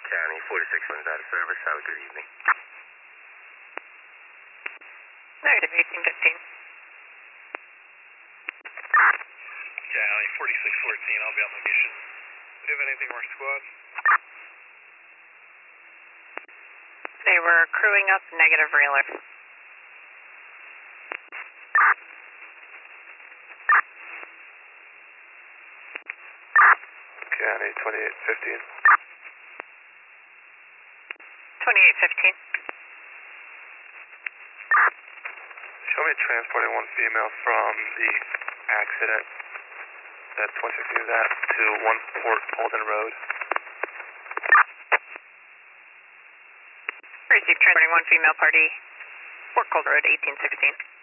County, 46 one's out of service. Have a good evening. Negative 1815. County, 4614, I'll be on location. Do you have anything more squad? They were crewing up negative reeler. County, 2815. 2815. Show me transporting one female from the accident that 2015 is at to 1 Port Holden Road. Received transporting one female party, Fort Cold Road, 1816.